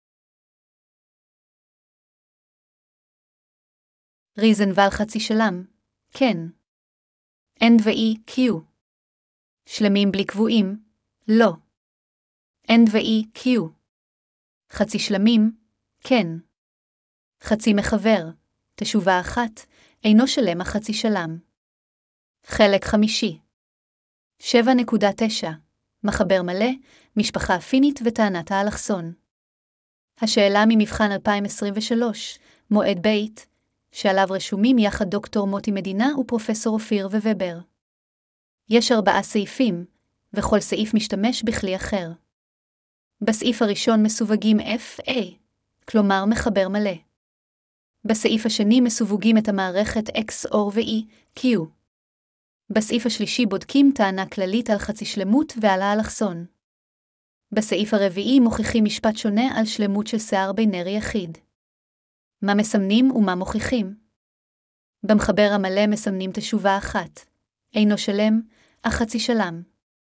ריזנבל חצי שלם, כן. AND ו-EQ. שלמים בלי קבועים, לא. AND ו-EQ. חצי שלמים, כן. חצי מחבר, תשובה 1, אינו שלם החצי שלם. חלק חמישי. 7.9. מחבר מלא, משפחה פינית וטענת האלכסון. השאלה ממבחן 2023, מועד בית, שעליו רשומים יחד דוקטור מוטי מדינה ופרופסור אופיר וובר. יש 4 סעיפים, וכל סעיף משתמש בכלי אחר. בסעיף הראשון מסווגים FA, כלומר מחבר מלא. בסעיף השני מסווגים את המערכת XOR ו-EQ. בסעיף השלישי בודקים טענה כללית על חצי שלמות ועל האלכסון. בסעיף הרביעי מוכיחים משפט שונה על שלמות של שיער בינארי יחיד. מה מסמנים ומה מוכיחים? במחבר המלא מסמנים תשובה 1, אינו שלם, אך חצי שלם.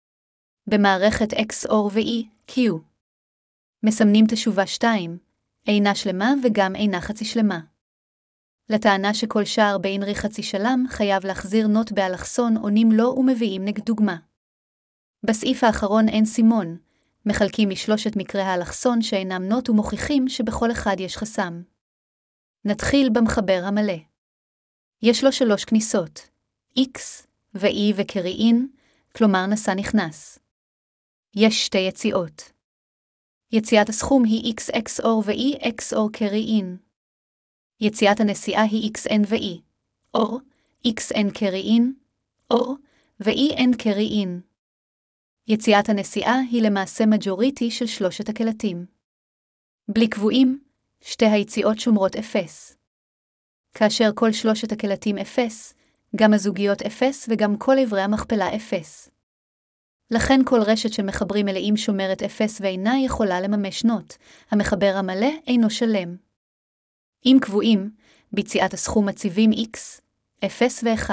במערכת XOR ו-EQ. מסמנים תשובה 2, אינה שלמה וגם אינה חצי שלמה. לטענה שכל שער בינארי חצי שלם חייב להחזיר NOT באלכסון עונים לא ומביאים נגד דוגמה. בסעיף האחרון אין סימון, מחלקים משלושת מקרי האלכסון שאינם NOT ומוכיחים שבכל אחד יש חסם. נתחיל במחבר המלא. יש לו 3 כניסות, X ו-E וקריין, כלומר נשא נכנס. יש 2 יציאות. יציאת הסכום היא X XOR ו-E XOR קריין. יציאת הנסיעה היא XN ו-E, או XN קריין, או ו-EN קריין. יציאת הנסיעה היא למעשה מג'וריטי של 3 הקלטים. בלי קבועים, 2 היציאות שומרות 0. כאשר כל 3 הקלטים 0, גם הזוגיות 0 וגם כל עברי המכפלה 0. לכן כל רשת של מחברים מלאים שומרת 0 ואינה יכולה לממש NOT, המחבר המלא אינו שלם. אם קבועים, ביציאת הסכום מציבים X, 0 ו-1.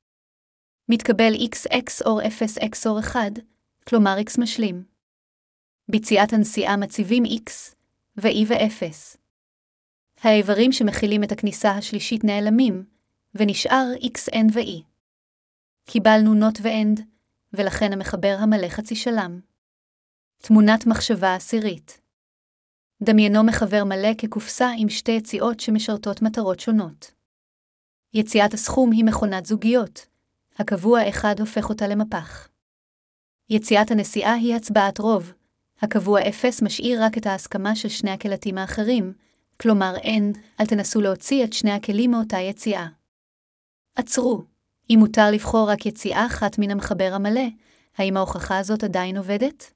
מתקבל X XOR 0 XOR 1, כלומר X משלים. ביציאת הנסיעה מציבים X, ו-E ו-0. האיברים שמכילים את הכניסה השלישית נעלמים, ונשאר XN ו-E. קיבלנו NOT ו-AND, ולכן המחבר המלא חצי שלם. תמונת מחשבה עשירית. דמיינו מחבר מלא כקופסה עם 2 יציאות שמשרתות מטרות שונות. יציאת הסכום היא מכונת זוגיות, הקבוע 1 הופך אותה למפח. יציאת הנסיעה היא הצבעת רוב, הקבוע 0 משאיר רק את ההסכמה של 2 הקלטים האחרים, כלומר AND, אל תנסו להוציא את 2 הכלים מאותה יציאה. עצרו, אם מותר לבחור רק יציאה אחת מן המחבר המלא, האם ההוכחה הזאת עדיין עובדת?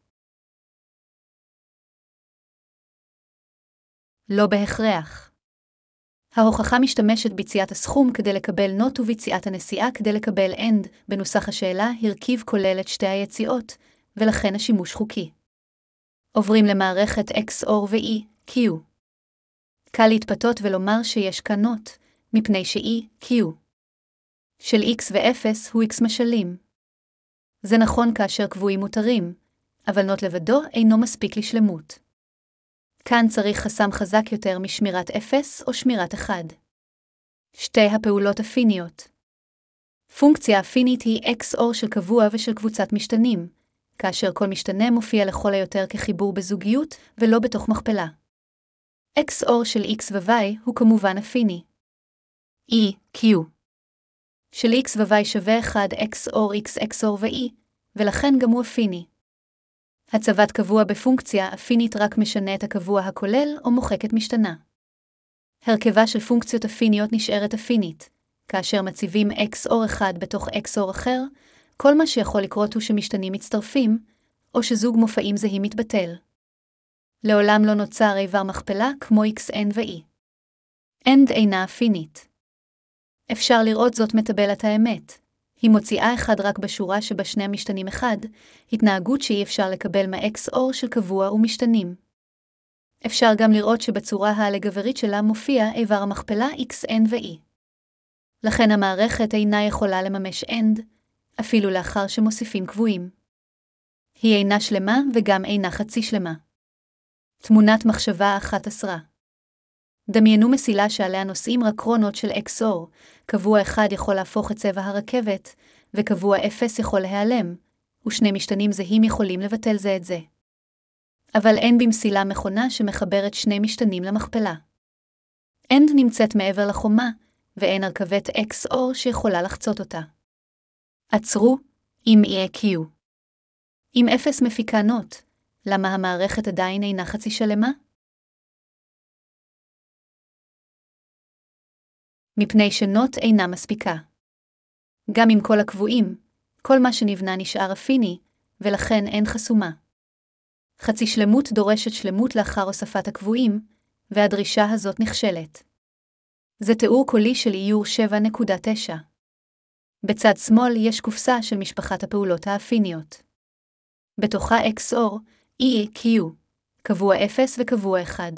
לא בהכרח. ההוכחה משתמשת ביציאת הסכום כדי לקבל נוט וביציאת הנסיעה כדי לקבל AND, בנוסח השאלה הרכיב כולל את שתי היציאות, ולכן השימוש חוקי. עוברים למערכת XOR ו-E, Q. קל להתפתות ולומר שיש כאן נוט, מפני ש-E, Q של X ו-0 הוא X משלים. זה נכון כאשר קבועים מותרים, אבל נוט לבדו אינו מספיק לשלמות. כאן צריך חסם חזק יותר משמירת 0 או שמירת 1. שתי הפעולות אפיניות. פונקציה אפינית היא XOR של קבוע ושל קבוצת משתנים, כאשר כל משתנה מופיע לכל היותר כחיבור בזוגיות ולא בתוך מכפלה. XOR של X ו-Y הוא כמובן אפיני. E, Q של X ו-Y שווה 1 XOR X XOR ו-E, ולכן גם הוא אפיני. הצבת קבוע בפונקציה אפינית רק משנה את הקבוע הכולל או מוחקת משתנה. הרכבה של פונקציות אפיניות נשארת אפינית. כאשר מציבים XOR אחד בתוך XOR אחר, כל מה שיכול לקרות הוא שמשתנים מצטרפים, או שזוג מופעים זהים מתבטל. לעולם לא נוצר איבר מכפלה כמו XN ו-E. AND אינה אפינית. אפשר לראות זאת מטבלת האמת. היא מוציאה אחד רק בשורה שבה שני המשתנים אחד, התנהגות שאי אפשר לקבל מה-XOR של קבוע ומשתנים. אפשר גם לראות שבצורה האלגברית שלה מופיע איבר המכפלה XN ו-E. לכן המערכת אינה יכולה לממש AND, אפילו לאחר שמוסיפים קבועים. היא אינה שלמה וגם אינה חצי שלמה. תמונת מחשבה 11. דמיינו מסילה שעליה נוסעים רק קרונות של XOR, קבוע אחד יכול להפוך את צבע הרכבת, וקבוע 0 יכול להיעלם, ושני משתנים זהים יכולים לבטל זה את זה. אבל אין במסילה מכונה שמחברת שני משתנים למכפלה. AND נמצאת מעבר לחומה, ואין הרכבת XOR שיכולה לחצות אותה. עצרו, אם יהיה Q. אם 0 מפיקה נוט, למה המערכת עדיין אינה חצי שלמה? מפני שנוט אינה מספיקה. גם עם כל הקבועים, כל מה שנבנה נשאר אפיני, ולכן אין חסומה. חצי שלמות דורשת שלמות לאחר הוספת הקבועים, והדרישה הזאת נכשלת. זה תיאור קולי של איור 7.9. בצד שמאל יש קופסה של משפחת הפעולות האפיניות. בתוכה XOR, E, Q, קבוע 0 וקבוע 1.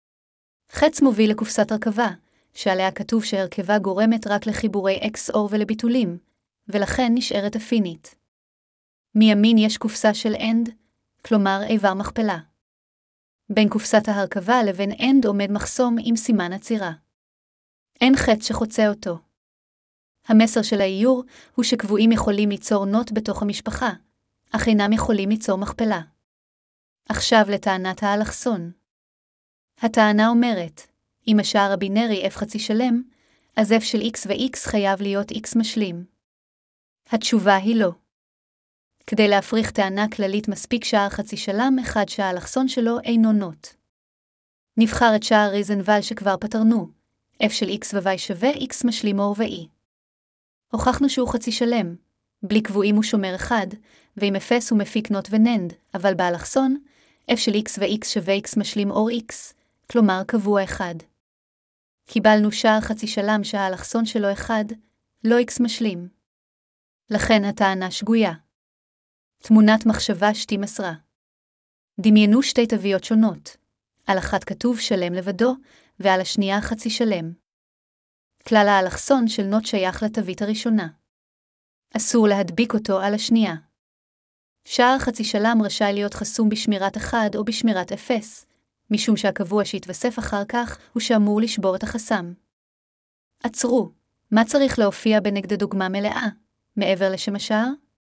חץ מוביל לקופסת הרכבה, שעליה כתוב שהרכבה גורמת רק לחיבורי XOR ולביטולים, ולכן נשארת אפינית. מימין יש קופסה של AND, כלומר איבר מכפלה. בין קופסת ההרכבה לבין AND עומד מחסום עם סימן עצירה. אין חץ שחוצה אותו. המסר של האיור הוא שקבועים יכולים ליצור נוט בתוך המשפחה, אך אינם יכולים ליצור מכפלה. עכשיו לטענת האלכסון. הטענה אומרת, אם השער הבינארי F חצי שלם, אז F של X ו-X חייב להיות X משלים. התשובה היא לא. כדי להפריך טענה כללית מספיק שער חצי שלם אחד שהאלכסון שלו אינו נוט. נבחר את שער ריזנבל שכבר פתרנו, F של X ו-Y שווה X משלים אור ו-E. הוכחנו שהוא חצי שלם, בלי קבועים הוא שומר אחד, ועם אפס הוא מפיק נוט וננד, אבל באלכסון, F של X ו-X שווה X משלים אור X, כלומר קבוע אחד. קיבלנו שער חצי שלם שהאלכסון שלו אחד, לא X משלים. לכן הטענה שגויה. תמונת מחשבה 12. דמיינו שתי תוויות שונות. על אחת כתוב שלם לבדו, ועל השנייה חצי שלם. כלל האלכסון של נוט שייך לתווית הראשונה. אסור להדביק אותו על השנייה. שער חצי שלם רשאי להיות חסום בשמירת 1 או בשמירת 0, משום שהקבוע שהתווסף אחר כך הוא שאמור לשבור את החסם. עצרו, מה צריך להופיע בנגד דוגמה מלאה, מעבר לשם השער?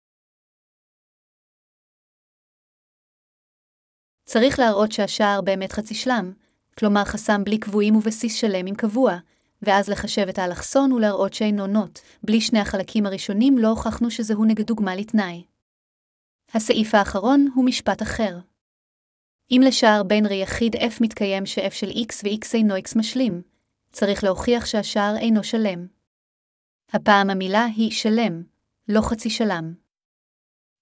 צריך להראות שהשער באמת חצי שלם, כלומר חסם בלי קבועים ובסיס שלם עם קבוע, ואז לחשב את האלכסון ולהראות שאינו נוט, בלי שני החלקים הראשונים לא הוכחנו שזהו נגד דוגמה לתנאי. הסעיף האחרון הוא משפט אחר. אם לשער בינרי יחיד F מתקיים ש-F של X ו-X אינו X משלים, צריך להוכיח שהשער אינו שלם. הפעם המילה היא שלם, לא חצי שלם.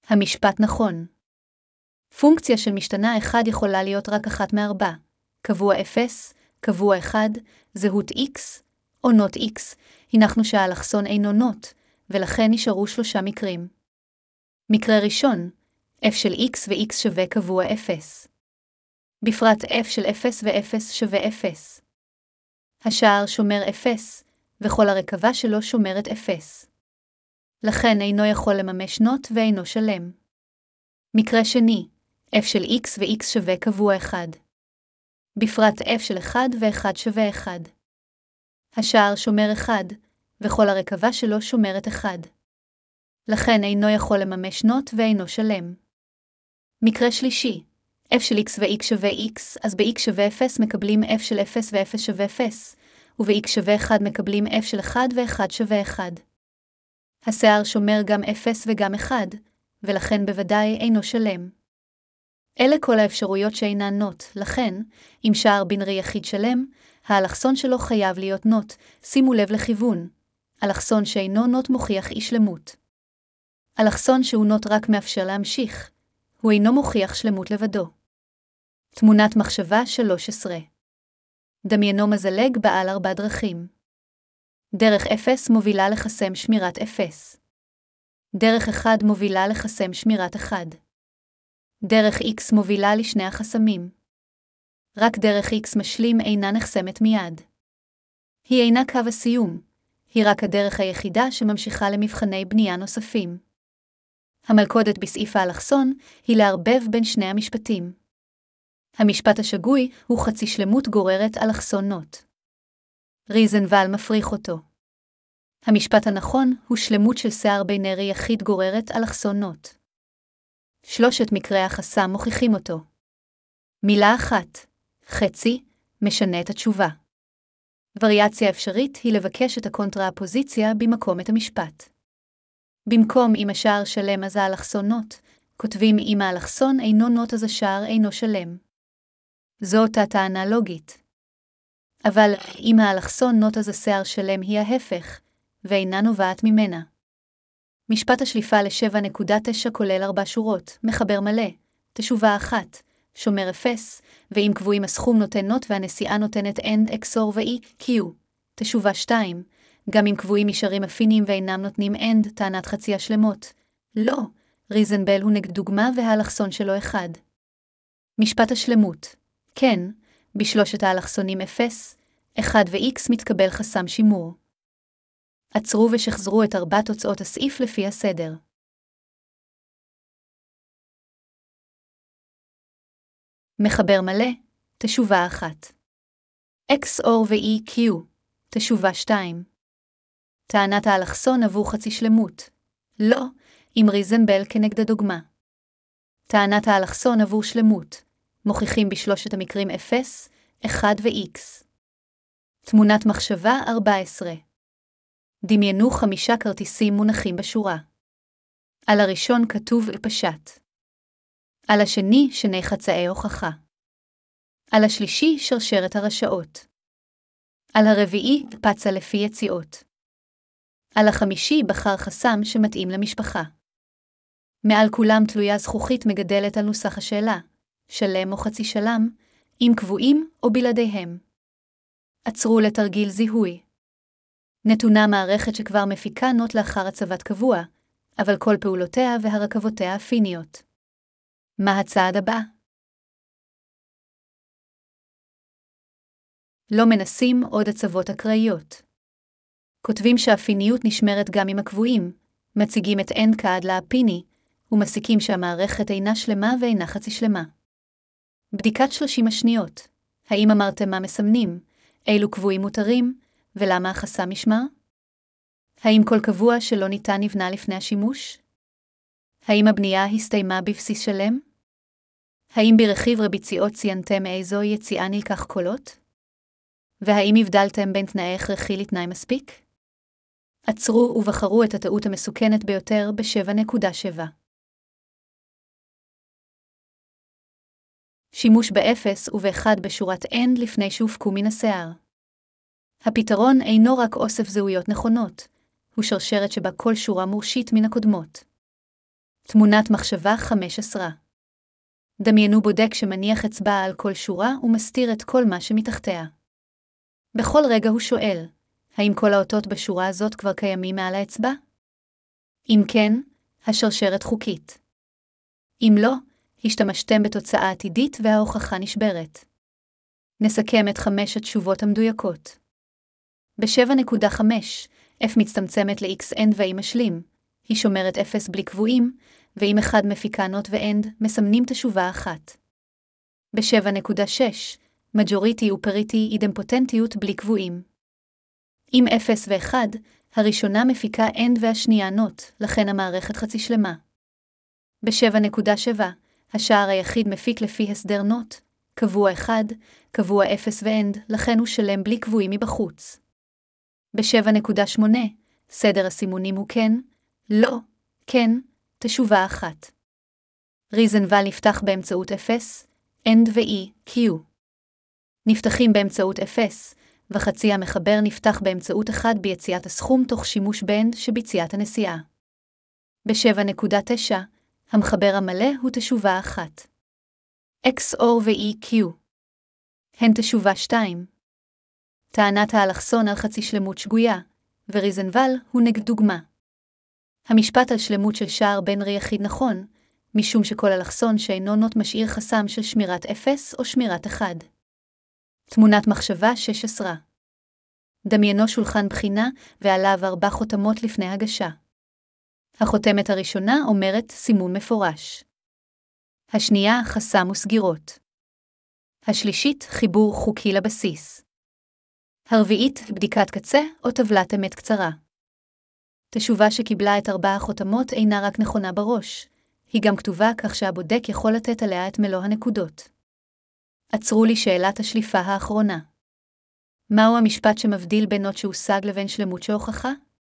המשפט נכון. פונקציה של משתנה אחד יכולה להיות רק אחת מארבע, קבוע 0, קבוע 1, זהות x, או נוט x, הנחנו שהאלכסון אינו נוט, ולכן נשארו 3 מקרים. מקרה ראשון, f של x ו-x שווה קבוע 0. בפרט f של 0 ו-0 שווה 0. השער שומר 0, וכל הרכבה שלו שומרת 0. לכן אינו יכול לממש נוט ואינו שלם. מקרה שני, f של x ו-x שווה קבוע 1. בפרט f של 1 ו-1 שווה 1. השער שומר 1, וכל הרכבה שלו שומרת 1. לכן אינו יכול לממש נוט ואינו שלם. מקרה שלישי, f של x ו-x שווה x, אז ב-x שווה 0 מקבלים f של 0 ו-0 שווה 0, וב-x שווה 1 מקבלים f של 1 ו-1 שווה 1. השער שומר גם 0 וגם 1, ולכן בוודאי אינו שלם. אלה כל האפשרויות שאינן נוט, לכן, אם שער בינרי יחיד שלם, האלכסון שלו חייב להיות נוט, שימו לב לכיוון. אלכסון שאינו נוט מוכיח אי שלמות. אלכסון שהוא נוט רק מאפשר להמשיך. הוא אינו מוכיח שלמות לבדו. תמונת מחשבה 13. דמיינו מזלג בעל 4 דרכים. דרך 0 מובילה לחסם שמירת 0. דרך 1 מובילה לחסם שמירת 1. דרך x מובילה לשני החסמים. רק דרך x משלים אינה נחסמת מיד. היא אינה קו הסיום, היא רק הדרך היחידה שממשיכה למבחני בנייה נוספים. המלכודת בסעיף האלכסון היא לערבב בין שני המשפטים. המשפט השגוי הוא חצי שלמות גוררת אלכסון נוט. ריזנבל מפריך אותו. המשפט הנכון הוא שלמות של שער בינרי יחיד גוררת אלכסון נוט. 3 מקרי החסם מוכיחים אותו. מילה אחת, חצי, משנה את התשובה. וריאציה אפשרית היא לבקש את הקונטרה-הפוזיציה במקום את המשפט. במקום אם השער שלם אז האלכסון נוט, כותבים אם האלכסון אינו נוט אז השער אינו שלם. זו אותה טענה לוגית. אבל אם האלכסון נוט אז השער שלם היא ההפך, ואינה נובעת ממנה. משפט השליפה ל-7.9 כולל 4 שורות, מחבר מלא, תשובה 1, שומר 0, ואם קבועים הסכום נותן נוט והנסיעה נותנת AND, XOR ו-EQ. תשובה 2, גם אם קבועים נשארים אפיניים ואינם נותנים AND, טענת חצי השלמות. לא, ריזנבל הוא נגד דוגמה והאלכסון שלו 1. משפט השלמות, כן, בשלושת האלכסונים 0, 1 ו-X מתקבל חסם שימור. עצרו ושחזרו את 4 תוצאות הסעיף לפי הסדר. מחבר מלא, תשובה 1. XOR ו-EQ, תשובה 2. טענת האלכסון עבור חצי שלמות. לא, עם ריזנבל כנגד הדוגמה. טענת האלכסון עבור שלמות. מוכיחים בשלושת המקרים 0, 1 ו-X. תמונת מחשבה 14. דמיינו 5 כרטיסים מונחים בשורה. על הראשון כתוב פשט. על השני שני חצאי הוכחה. על השלישי שרשרת הרשאות. על הרביעי פצע לפי יציאות. על החמישי בחר חסם שמתאים למשפחה. מעל כולם תלויה זכוכית מגדלת על נוסח השאלה, שלם או חצי שלם, אם קבועים או בלעדיהם. עצרו לתרגיל זיהוי. נתונה מערכת שכבר מפיקה נוט לאחר הצבת קבוע, אבל כל פעולותיה והרכבותיה אפיניות. מה הצעד הבא? לא מנסים עוד הצבות אקראיות. כותבים שהאפיניות נשמרת גם עם הקבועים, מציגים את AND כעד לאפיני, ומסיקים שהמערכת אינה שלמה ואינה חצי שלמה. בדיקת 30 השניות. האם אמרתם מה מסמנים? אילו קבועים מותרים? ולמה החסם משמר? האם כל קבוע שלא ניתן נבנה לפני השימוש? האם הבנייה הסתיימה בבסיס שלם? האם ברכיב רביציות ציינתם איזו יציאה נלקח קולות? והאם הבדלתם בין תנאי הכרחי לתנאי מספיק? עצרו ובחרו את הטעות המסוכנת ביותר ב-7.7. שימוש ב-0 וב-1 בשורת AND לפני שהופקו מן השיער. הפתרון אינו רק אוסף זהויות נכונות, הוא שרשרת שבה כל שורה מורשית מן הקודמות. תמונת מחשבה 15. דמיינו בודק שמניח אצבע על כל שורה ומסתיר את כל מה שמתחתיה. בכל רגע הוא שואל, האם כל האותות בשורה הזאת כבר קיימים מעל האצבע? אם כן, השרשרת חוקית. אם לא, השתמשתם בתוצאה עתידית וההוכחה נשברת. נסכם את 5 התשובות המדויקות. ב-7.5, F מצטמצמת ל-XN והיא משלים. היא שומרת 0 בלי קבועים, ואם אחד מפיקה נוט ואנד, מסמנים תשובה אחת. ב-7.6, מג'וריטי ופריטי אידמפוטנטיות בלי קבועים. עם 0 ו-1, הראשונה מפיקה אנד והשנייה נוט, לכן המערכת חצי שלמה. ב-7.7, השער היחיד מפיק לפי הסדר נוט, קבוע 1, קבוע 0 ואנד, לכן הוא שלם בלי קבועים מבחוץ. ב-7.8, סדר הסימונים הוא כן, לא, כן, תשובה אחת. ריזנבל נפתח באמצעות 0, אנד ו-E, Q. נפתחים באמצעות 0, וחצי המחבר נפתח באמצעות 1 ביציאת הסכום תוך שימוש באנד שביציאת הנסיעה. ב-7.9, המחבר המלא הוא תשובה 1. XOR ו-EQ. הן תשובה 2. טענת האלכסון על חצי שלמות שגויה, וריזנבל הוא נגד דוגמה. המשפט על שלמות של שער בינרי יחיד נכון, משום שכל אלכסון שאינו נוט משאיר חסם של שמירת 0 או שמירת 1. תמונת מחשבה 16. דמיינו שולחן בחינה ועליו 4 חותמות לפני הגשה. החותמת הראשונה אומרת סימון מפורש. השנייה חסם וסגירות. השלישית חיבור חוקי לבסיס. הרביעית בדיקת קצה או טבלת אמת קצרה. תשובה שקיבלה את 4 החותמות אינה רק נכונה בראש, היא גם כתובה כך שהבודק יכול לתת עליה את מלוא הנקודות. עצרו לי שאלת השליפה האחרונה. מהו המשפט שמבדיל בין נוט שהושג לבין שלמות שהוכחה?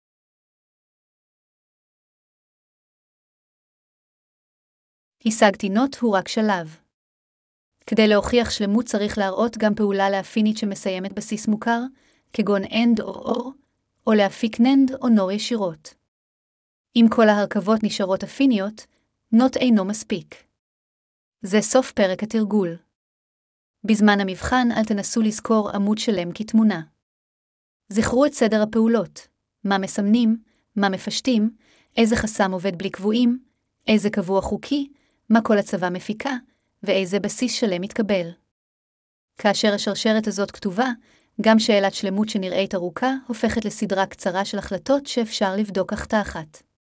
השגתי נוט הוא רק שלב. כדי להוכיח שלמות צריך להראות גם פעולה לאפינית שמסיימת בסיס מוכר, כגון AND או OR, או להפיק NAND או NOR ישירות. אם כל ההרכבות נשארות אפיניות, נוט אינו מספיק. זה סוף פרק התרגול. בזמן המבחן אל תנסו לזכור עמוד שלם כתמונה. זכרו את סדר הפעולות, מה מסמנים, מה מפשטים, איזה חסם עובד בלי קבועים, איזה קבוע חוקי, מה כל הצבא מפיקה, ואיזה בסיס שלם מתקבל. כאשר השרשרת הזאת כתובה, גם שאלת שלמות שנראית ארוכה הופכת לסדרה קצרה של החלטות שאפשר לבדוק אחת אחת.